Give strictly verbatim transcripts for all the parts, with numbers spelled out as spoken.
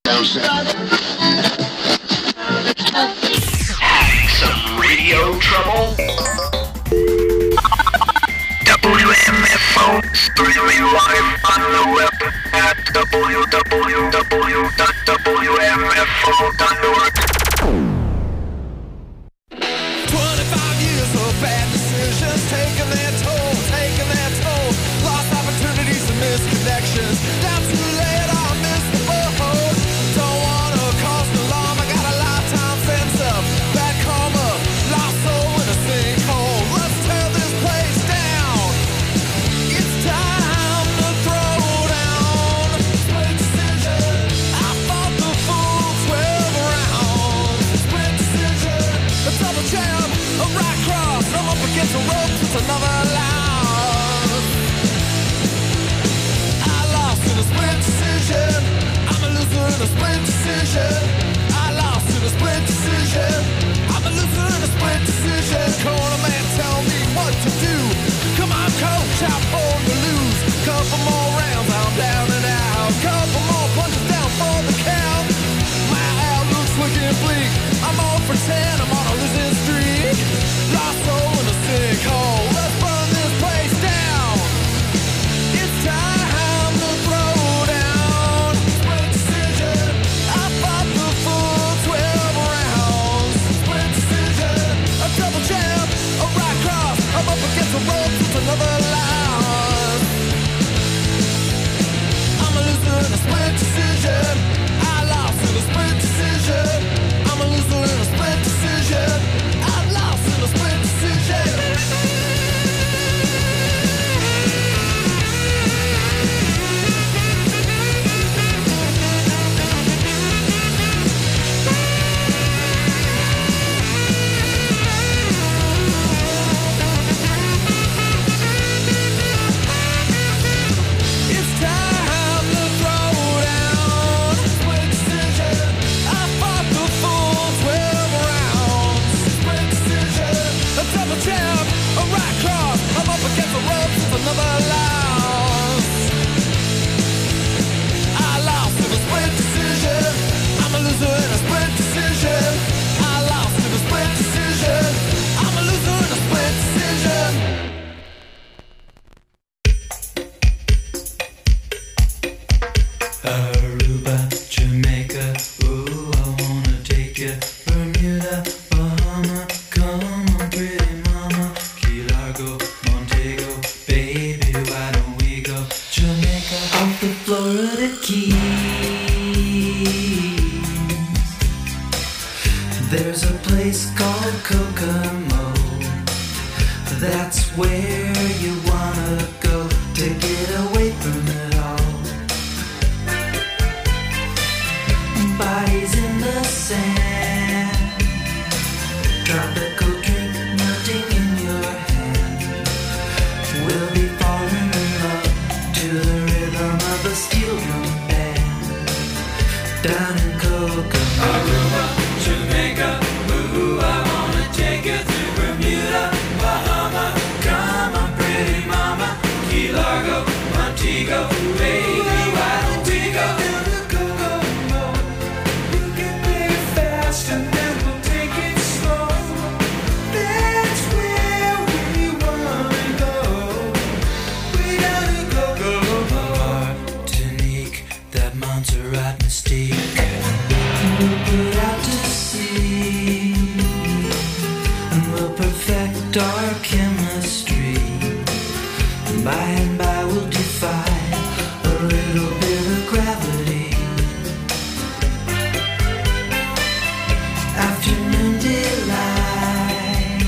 Having some radio trouble? W M F O streaming live on the web at w w w dot w m f o dot org. twenty-five years of bad decisions, taking their toll, taking their toll. Lost opportunities and misconnections. Now too late, I missed the boat. Don't wanna cause an alarm, I got a lifetime sense of bad karma. Lost soul in a sinkhole. Let's tear this place down. It's time to throw down. Split decision. I fought the full twelve rounds. Split decision. A double jab, a right cross. I'm up against the ropes, it's another loss. I lost in a split decision. I'm a loser in a split decision. I lost in a split decision. I'm a loser in a split decision. Corner man, tell me what to do. Come on, coach, I'm born to lose. Couple more rounds, I'm down and out. Couple more punches down for the count. My outlook's looking bleak. I'm all for ten, I'm on a losing streak. Lost soul in a sinkhole. Let's burn this place down. It's time to throw down. Split decision. I fought the full twelve rounds. Split decision. A double jab, a right cross. I'm up against the ropes, it's another loss. I'm a loser in a split decision. I lost in a split decision. I'm a loser in a split decision. I lost in a split decision. It's time to throw down. Split decision. I fought the full twelve rounds. Split decision. A double jab, a right cross. I'm up against the ropes, it's another loss. I lost in a split decision. I'm a loser in a split decision. I lost in a split decision. I'm a loser in a split decision. Aruba, Jamaica, ooh, I wanna take you. Bermuda, Bahama, come on, pretty mama. Key Largo, Montego, baby, why don't we go? Jamaica, off the Florida Keys. There's a place called Kokomo. That's where you wanna go to get away from it all. Bodies in the sand, tropical drink melting in your hand. We'll be falling in love to the rhythm of a steel drum band. Down in Kokomo, Aruba, Jamaica, ooh, I wanna take you to Bermuda, Bahama. Come on, pretty mama, Key Largo, Montego, baby, why don't we go? And then we'll take it slow. That's where we wanna go. We gotta go, go, go. Martinique, that Montserrat mystique. We'll put out to sea, and we'll perfect our chemistry. And by and by we'll defy a little bit of gravity. Afternoon delight,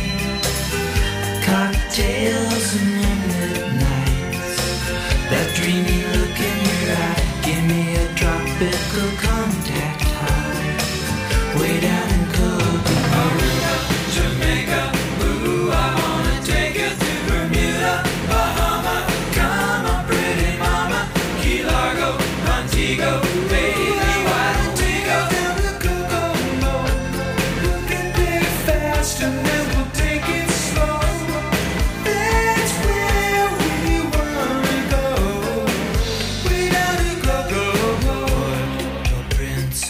cocktails and moonlit nights. That dreamy look in your eye, give me a tropical contact high. Way down in Kokomo, Aruba, Jamaica, ooh, I wanna take you to Bermuda, Bahama. Come on, pretty mama, Key Largo, Montego, baby, why don't we go? And then we'll take it slow. That's where we wanna go. We gotta go, go, go. Port-au-Prince,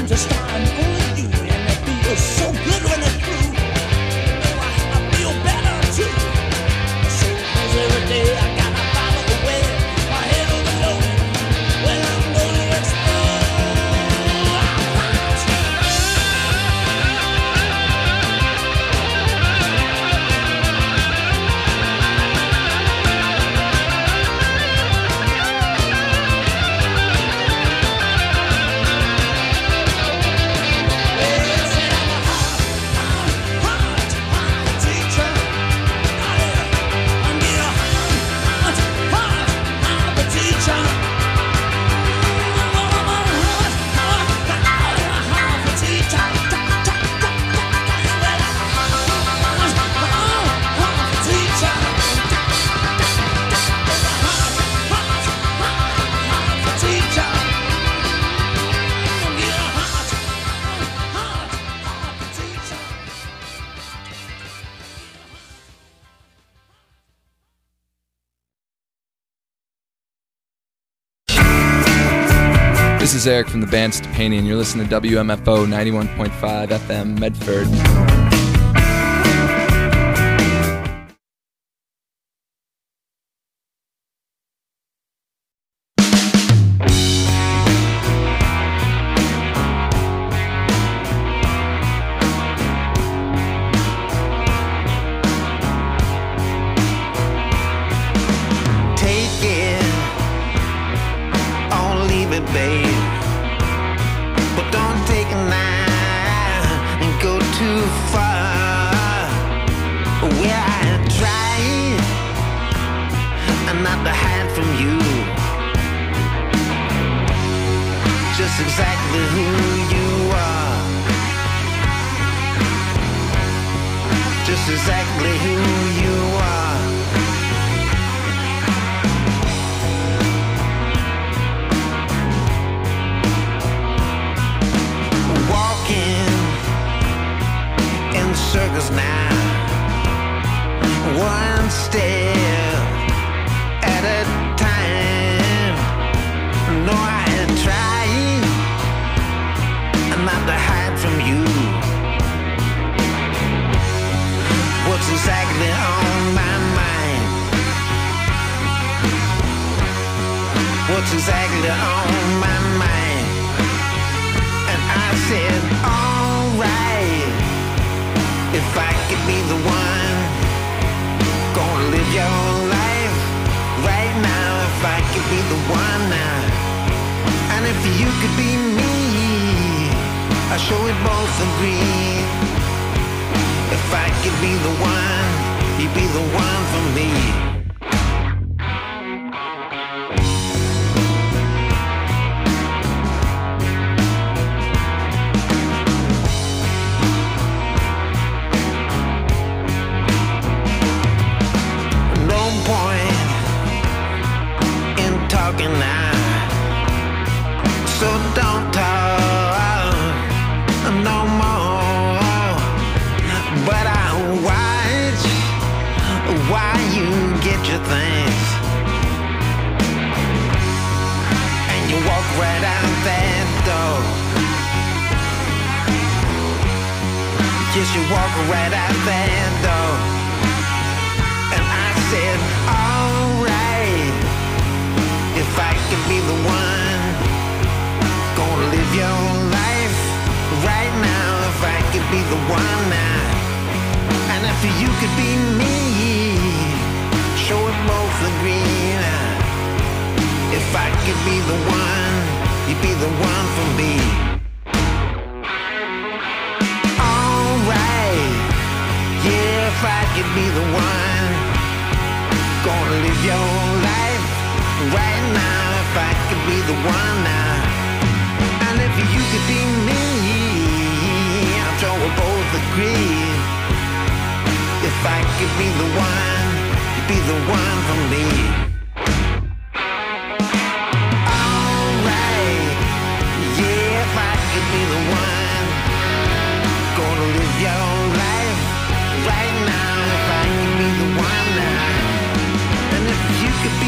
dreams are starring only you, and it feels so good when it's true. Oh, I, I feel better too. So cause every day I gotta follow the way, my head overloaded. Well, I'm gonna explode. This is Eric from the band Stepani, and you're listening to W M F O ninety-one point five F M Medford.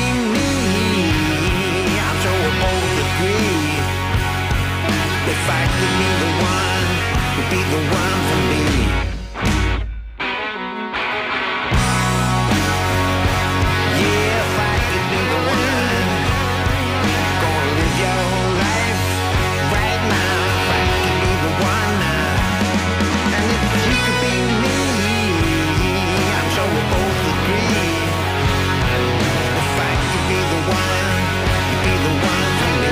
If I could be the one, you'd be the one for me. Yeah, if I could be the one, gonna live your life right now. If I could be the one now, and if you could be me, I'm sure we both agree. If I could be the one, you'd be the one for me.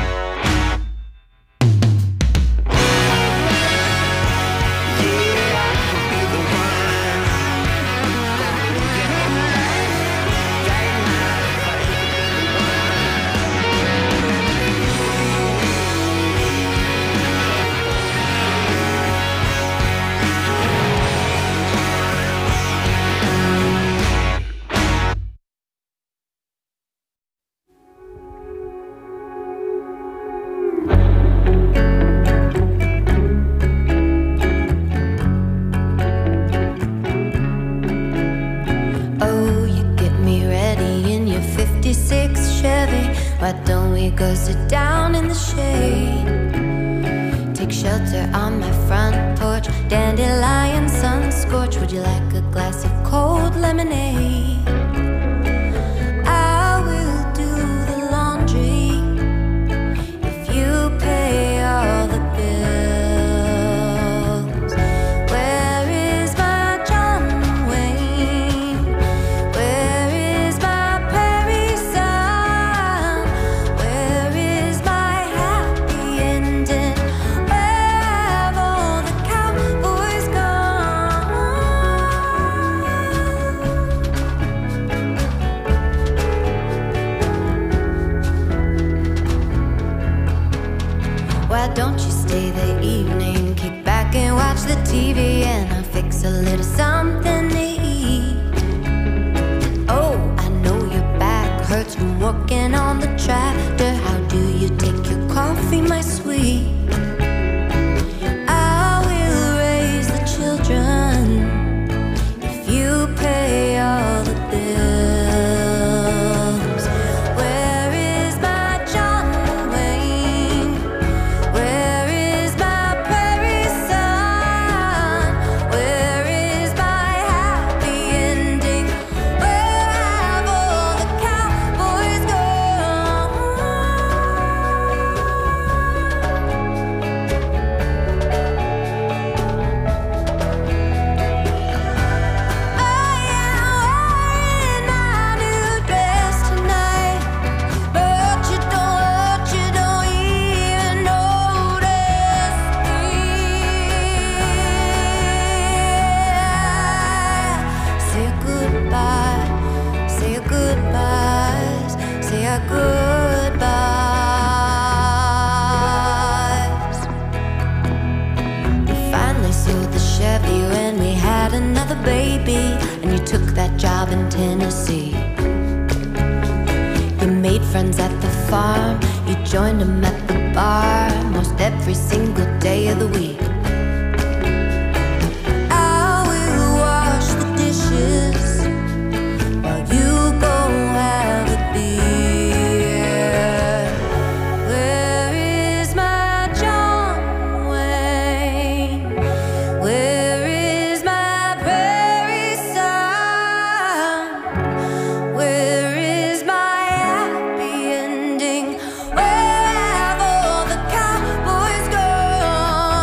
Oh, you get me ready in your fifty-six Chevy. Why don't we go sit down in the shade? Take shelter on my front porch. Dandelion sun scorch. Would you like a glass of cold lemonade? I will do the laundry if you pay all the bills. Where is my John Wayne? Where is my Prairie Sun? Where is my happy ending? Where have all the cowboys gone? Why don't you stay the evening? Kick back and watch the T V, and I'll fix a little something to eat. Oh, I know your back hurts from working on the tractor. How do you take your coffee, my sweet? I will raise the children if you pay all the bills. Where is my John Wayne? Where is my Prairie Sun? Where is my happy ending? Where have all the cowboys gone? I am wearing my new dress tonight, but you don't, you don't even notice me. Say goodbye, say your goodbyes, say our goodbyes. We finally sold the Chevy when we had another baby, and you took that job in Tennessee. You made friends at the farm, you joined them at the bar most every single day of the week. I will wash the dishes while you go have a beer. Where is my John Wayne? Where is my Prairie Sun? Where is my happy ending? Where have all the cowboys gone?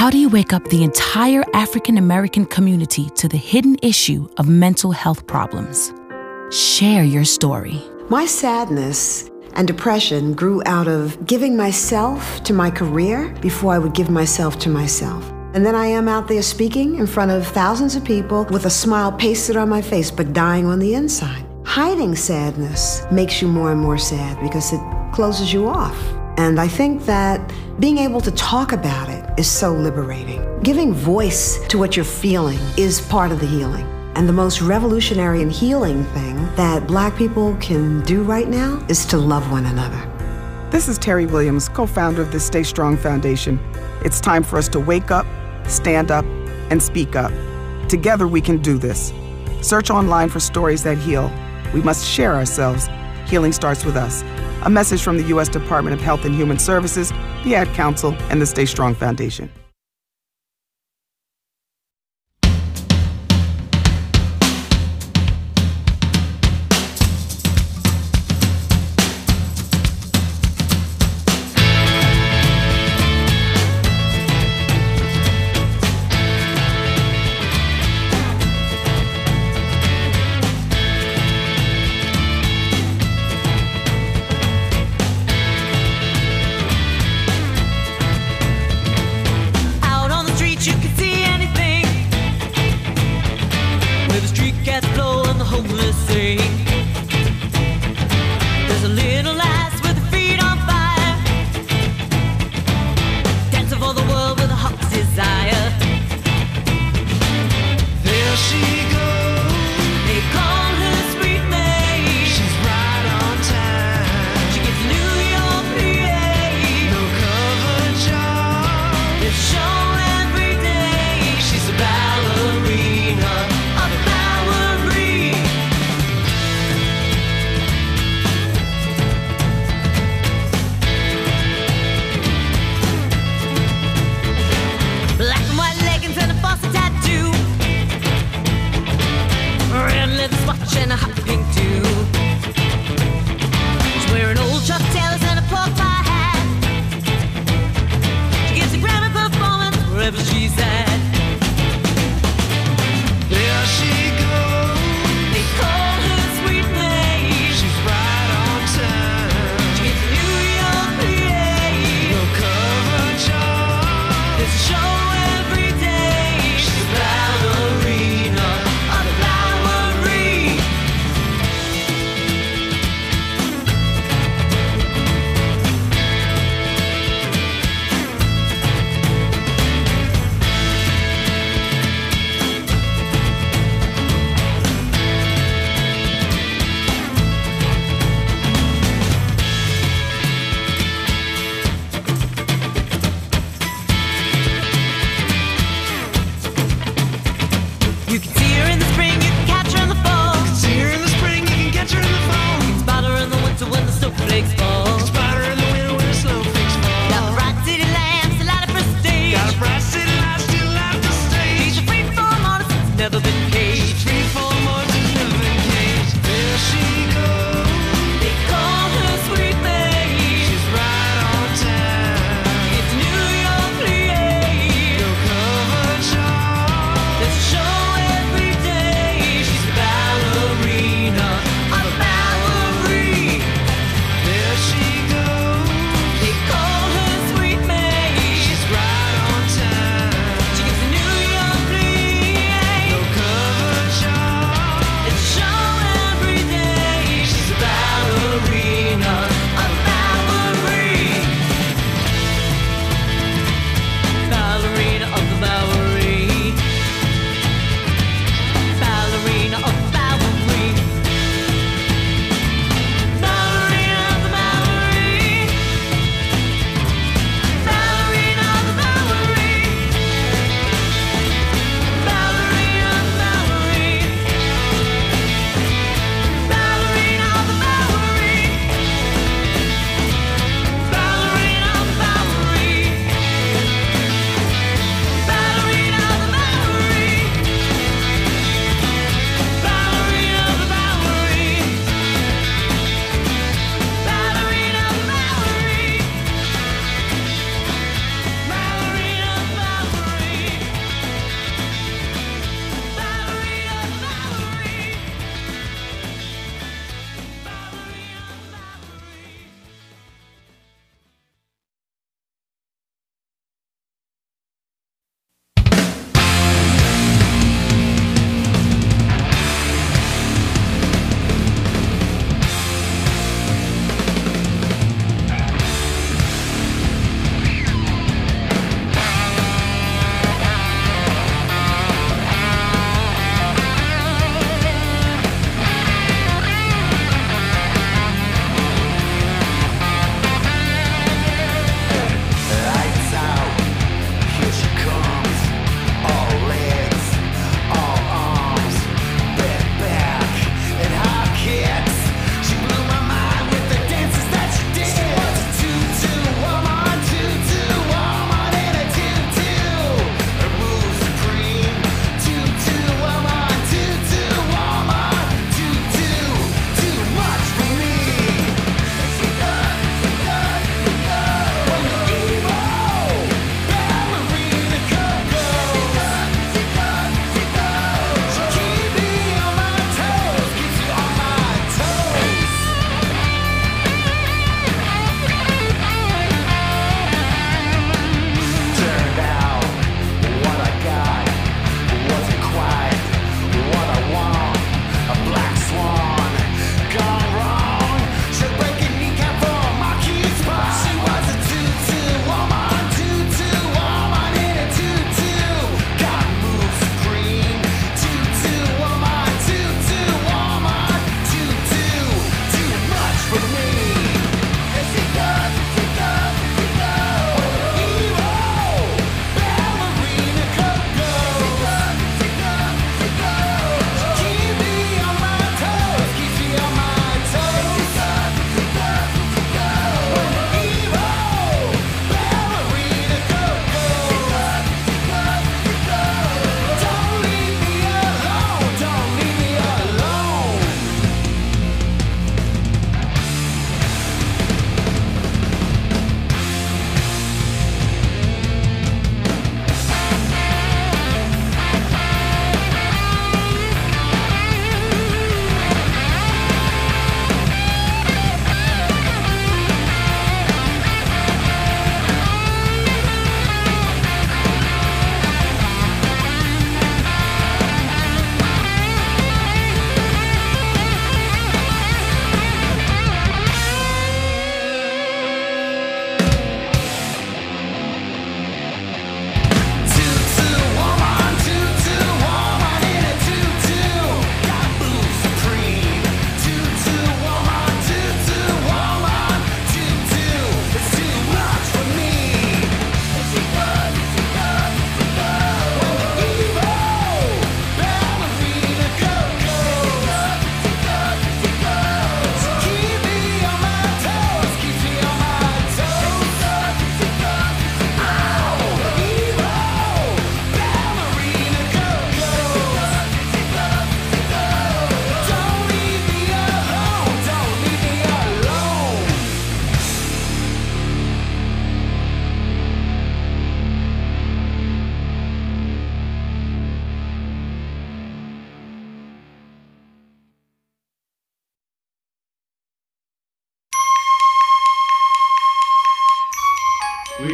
How do you wake up the entire African American community to the hidden issue of mental health problems? Share your story. My sadness and depression grew out of giving myself to my career before I would give myself to myself. And then I am out there speaking in front of thousands of people with a smile pasted on my face, but dying on the inside. Hiding sadness makes you more and more sad because it closes you off. And I think that being able to talk about it is so liberating. Giving voice to what you're feeling is part of the healing. And the most revolutionary and healing thing that Black people can do right now is to love one another. This is Terry Williams, co-founder of the Stay Strong Foundation. It's time for us to wake up, stand up, and speak up. Together we can do this. Search online for stories that heal. We must share ourselves. Healing starts with us. A message from the U S Department of Health and Human Services, the Ad Council, and the Stay Strong Foundation.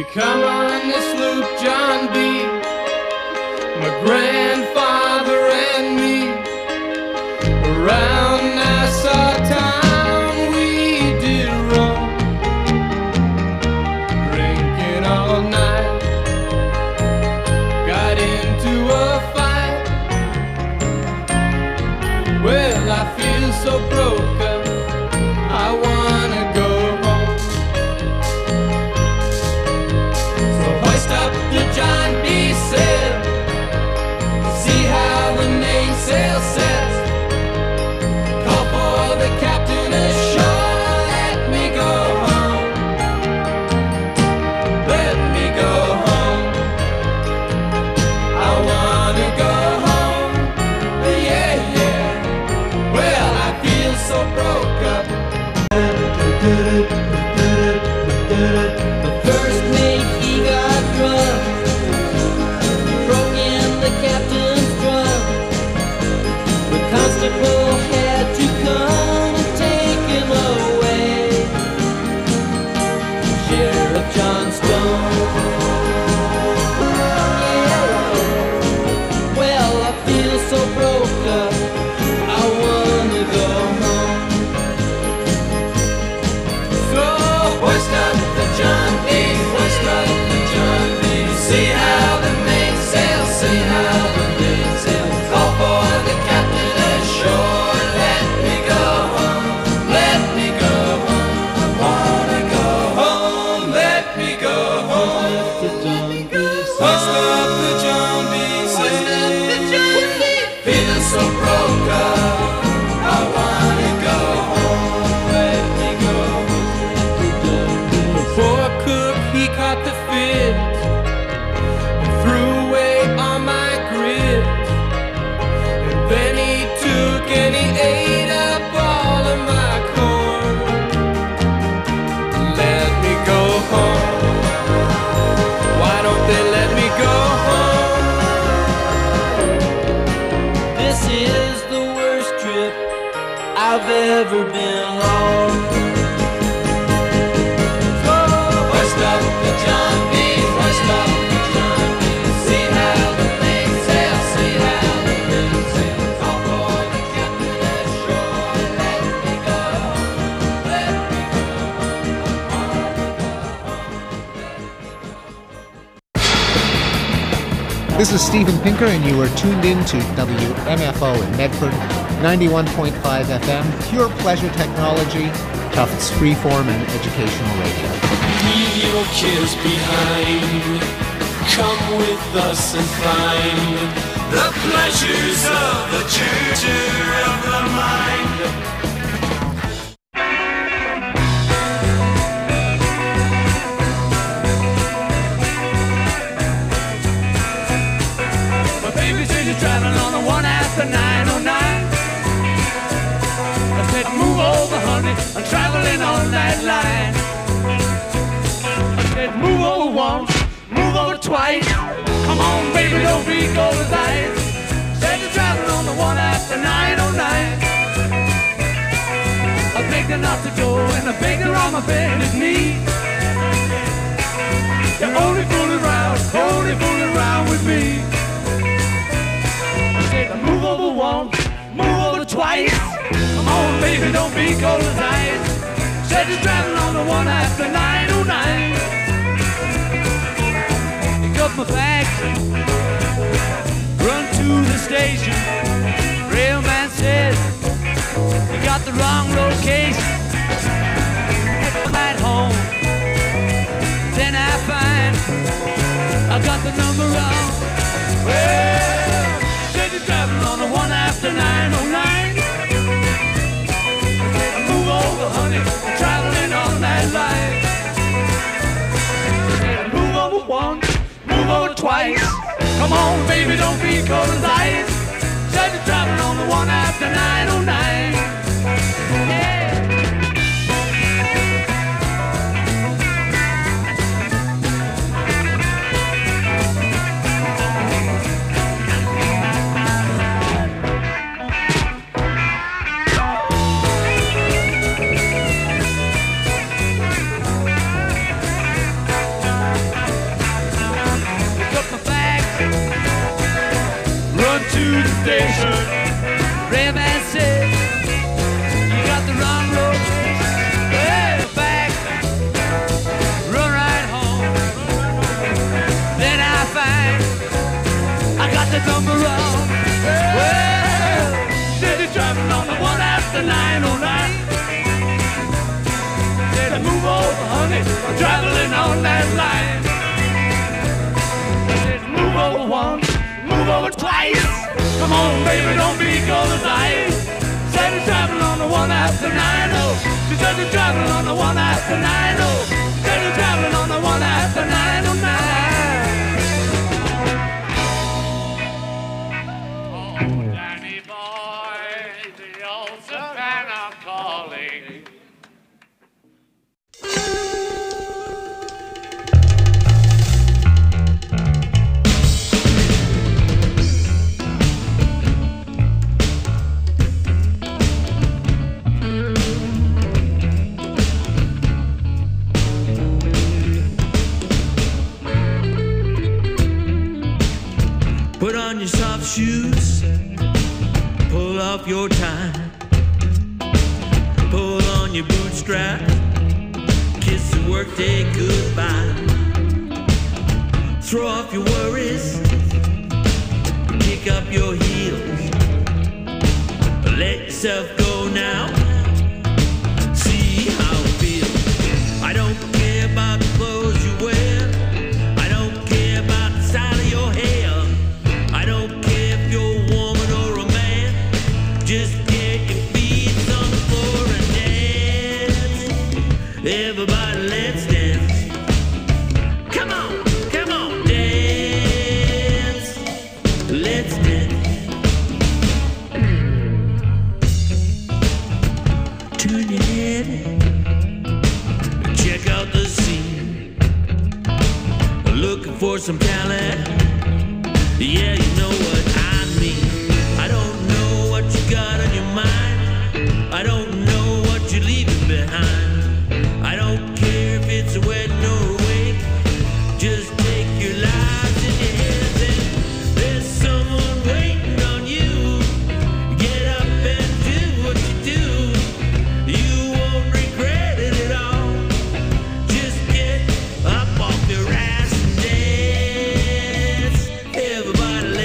come on this loop, John B. My grandfather and me, around Nassau town we did roam, drinking all night, got into a fight. Well, I feel so broke up, I wanna go home. So hoist up the John B. sail, see how the mainsail sets. Call for the captain ashore, let me go home, let me go home. I wanna go home, yeah, yeah. Well, I feel so broke up. The first mate, he got drunk, broke in the captain's drum. The constable had to come and take him away. Sheriff John Stone. Yeah. Well, I feel so broke up, I wanna go home. So hoist up the John B, hoist up the John B. See how the mainsail, see how the mainsail. Call for the captain ashore, let me go home, let me go home. I wanna go home, let me go home. Hoist up the John B, hoist up the John B. Feel so broke up, I wanna go home, let me go home. The poor cook, he caught the fit and threw away all my grit. And then he took and he ate up all of my corn. Let me go home. Why don't they let me go home? This is the worst trip I've ever been on. So hoist up the John B, hoist up the John B. See how the mainsail, see how the mainsail. Call for the captain ashore, let me go home, let me go home. This is Steven Pinker, and you are tuned in to W M F O in Medford, ninety-one point five F M, pure pleasure technology, Tufts freeform and educational radio. Leave your kids behind. Come with us and find the pleasures of the tutor of the mind. My baby says you're traveling on the one after nine oh nine. I said move over, honey, I'm traveling on that line. I said move over once, move over twice. Come on, baby, don't be cold as ice. Said you're traveling on the one after nine oh nine. I begged her not to go, and I begged her on my bended knee. You're only fooling around, only fooling around with me. I said move over once, move over twice. Come on, baby, don't be cold as ice. Said you're traveling on the one after nine oh nine. Pick up my bags, run to the station. Railman said you got the wrong location. I'm at home, then I find I got the number wrong. Well, said you're traveling on the one after nine oh nine. Move over, honey, I'm traveling on that line. Move over once, move over twice. Come on, baby, don't be cold as ice. Said you're traveling on the one after nine oh nine. Yeah. to the station. Redman said, you got the wrong road. Hey, back, run right home. Then I find I got the number wrong. Well, said he's driving on the one after nine oh nine. Said I move over, honey, I'm traveling on that line. Said move over once, move over twice. Come on, baby, don't be cold as ice. Said he's traveling on the one after nine oh. She said he's traveling on the one after nine oh. Said he's traveling on the one after nine oh nine. Put on your soft shoes, pull off your tie, pull on your bootstrap, kiss the workday goodbye. Throw off your worries, kick up your heels, let yourself go now, see how it feels. I don't care about the clothes you wear, I don't care about the style of your hair. I don't care if you're a woman or a man. Just get your feet on the floor and dance. Everybody, let's dance. Come on, come on, dance. Let's dance. Turn your head, check out the scene. Looking for some talent. Yeah, you know what I mean. I don't know what you got on your mind. I don't know what you're leaving behind. I don't care if it's a wedding or a wake. Just take your lives in your hands and there's someone waiting on you. Get up and do what you do. You won't regret it at all. Just get up off your ass and dance. Everybody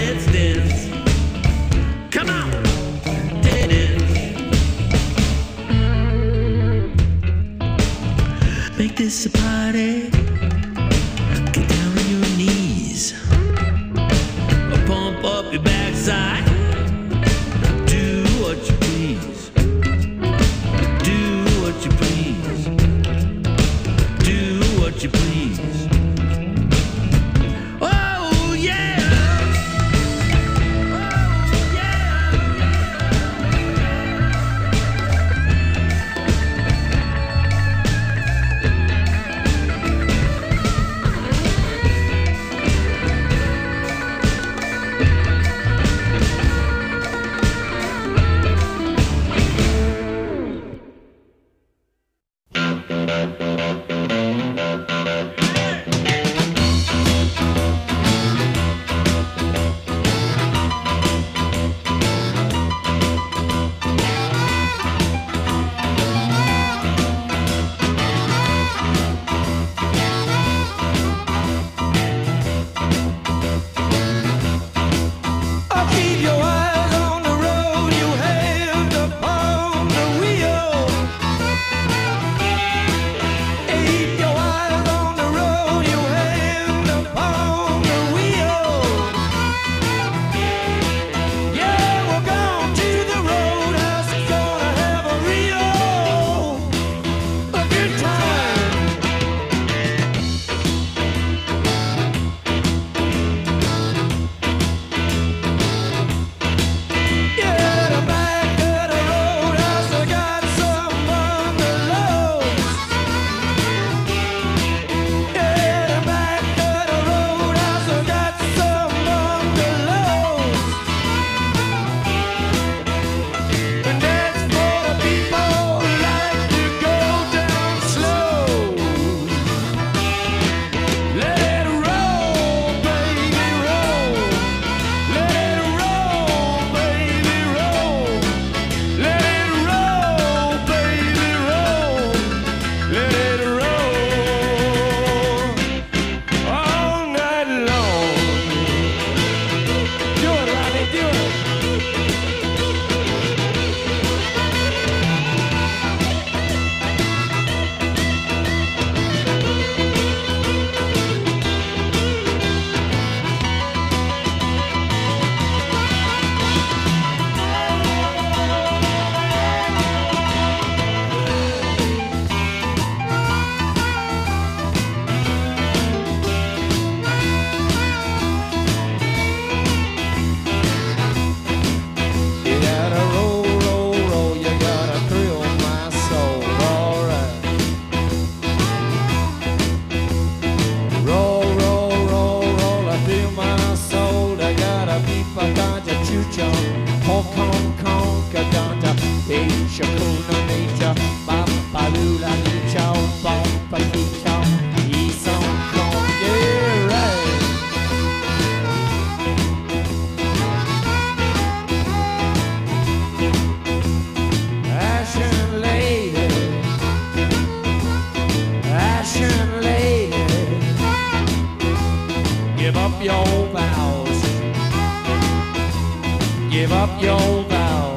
give up your vows.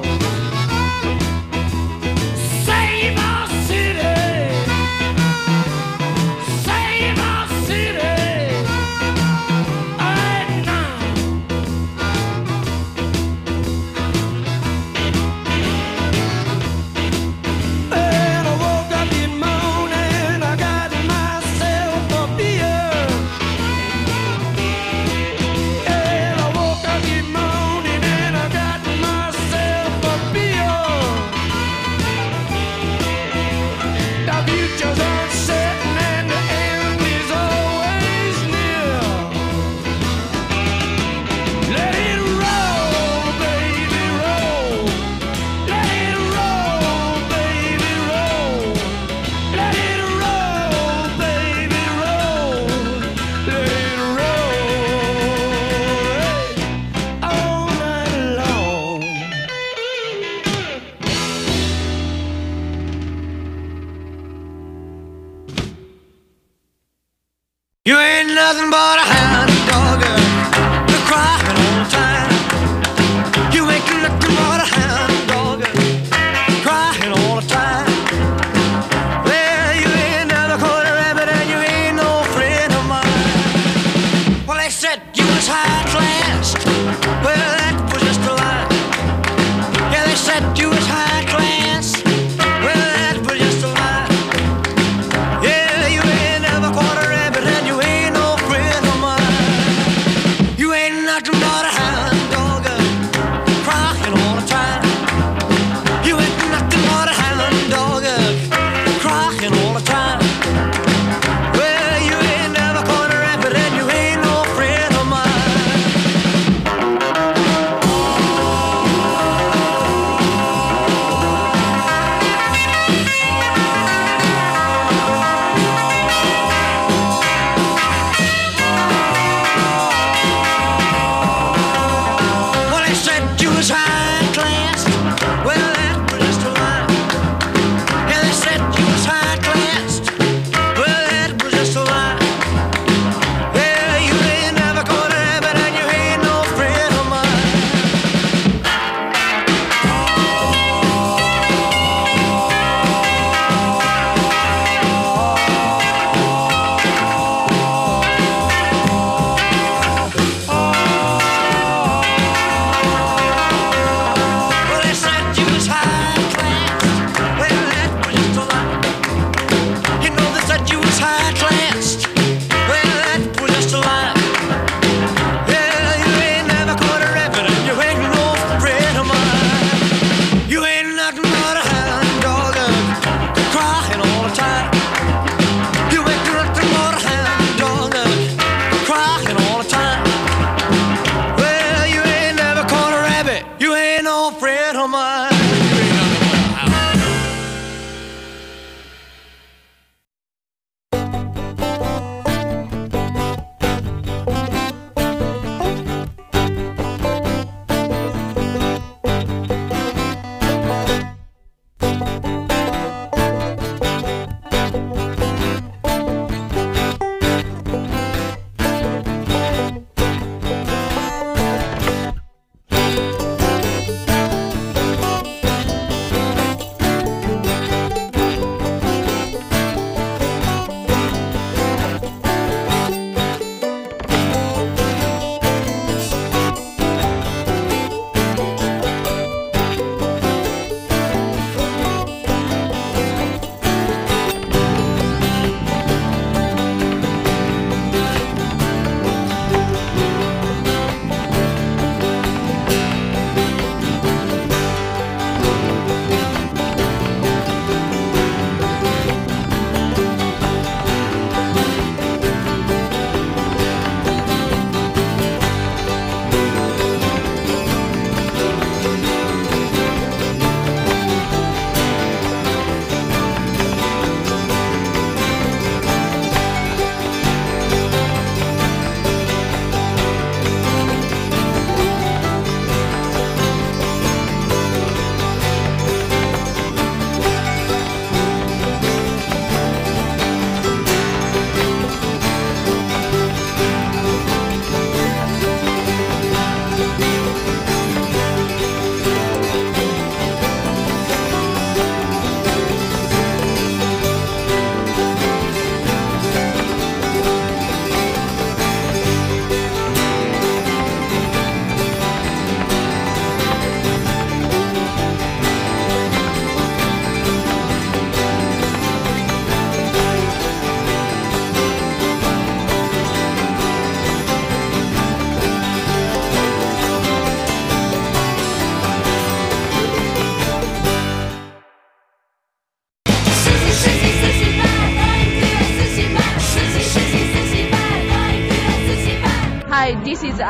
Save our city, save our city right now. And I woke up this morning, I got myself a beer. And I woke up this morning and I got myself a beer. The future's uncertain and the end is always near. Let it roll, baby, roll. Let it roll, baby, roll. Let it roll, baby, roll. Let it roll all night long. You ain't nothing but a hound dog, you're crying all the time. You ain't nothing but a hound dog, crying all the time. Well, you ain't never caught a rabbit and you ain't no friend of mine. Well, they said you was high class. Well, that was just a lie. Yeah, they said you was high class. Well, that was just a lie. Yeah, you ain't never caught a rabbit and you ain't no friend of mine. You ain't nothing but a hound dog, crying all the time. You ain't nothing but a hound dog, crying all the time. Well, you ain't never caught a rabbit and you ain't no friend of mine.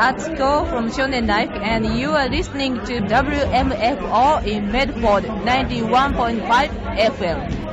Atsuko from Shonen Life, and you are listening to W M F O in Medford ninety-one point five F M.